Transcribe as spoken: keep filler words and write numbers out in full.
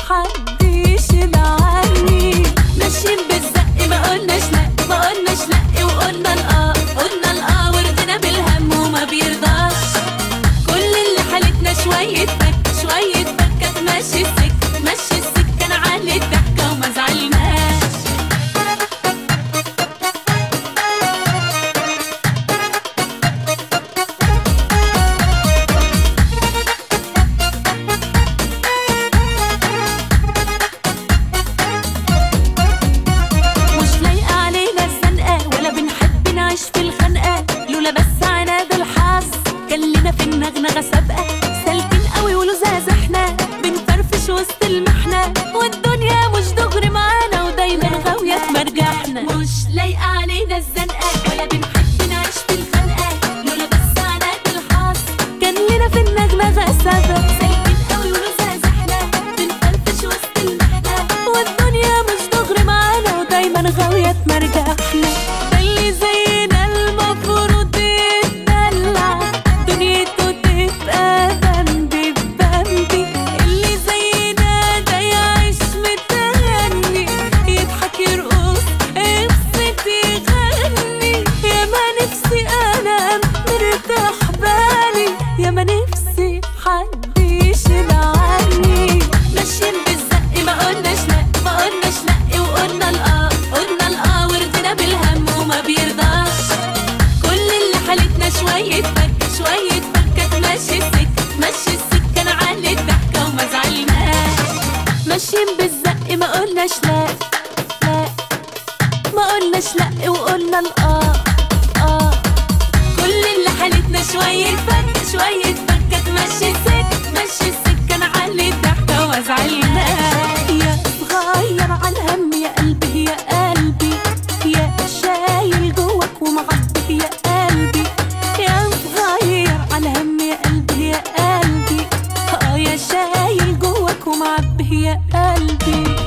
حد يشيل عني. ماشيين بالزق ما قلناش لا ما قلناش لا وقلنا الاه قلنا الاه ورضينا بالهم وما بيرضاش. كل اللي حالتنا شوية فك شوية فكة تمشي السكة تمشي السكة نعلي الضحكة وما زعلناش. مش لايقة علينا الزنقة ولا بنحب نعيش في الخنقة، لولا بس عناد الحظ كان لنا في النغنغة سابقة. سالكين قوي ولزاز احنا بنفرفش وسط المحنة، والدنيا مش دغري معانا ودايما غاوية مرجعنا. مش لايقة علينا الزنقة ولا بنحب نعيش في الخنقة، لولا بس عناد الحظ كان لنا في النغنغة سابقة. سالكين قوي ولزاز احنا بنفرفش وسط المحنة، والدنيا مش دغري معانا ودايما غاوية مرجعنا. ده اللي زينا المفروض يتدلع دنيته تبقى بمبي بمبي، اللي زينا ده يعيش متهني يضحك يرقص يبسط يغني. يا ما نفسي انا مرتاح بالي، يا ما نفسي حد يشيل عني. ماشيين بالزق ما قلناش لا ما قلناش لا وقلنا الاه قلنا الاه ورضينا بالهم وما بيرضاش. كل اللي حالتنا شوية فكة شوية فكة تمشي السكة تمشي السكة نعلي الضحكة وما زعلناش. ماشيين بالزق ما قلناش لا لا ما قلناش لا وقلنا الاه اه. كل اللي حالتنا شوية فكة شوية فكة تمشي السكة تمشي السكة نعلي الضحكة وما زعلناش. يا صغير عالهم يا قلبي يا قلبي، يا شايل جواك ومعبي يا قلبي. يا صغير عالهم يا قلبي يا قلبي، اه يا شايل جواك ومعبي يا قلبي.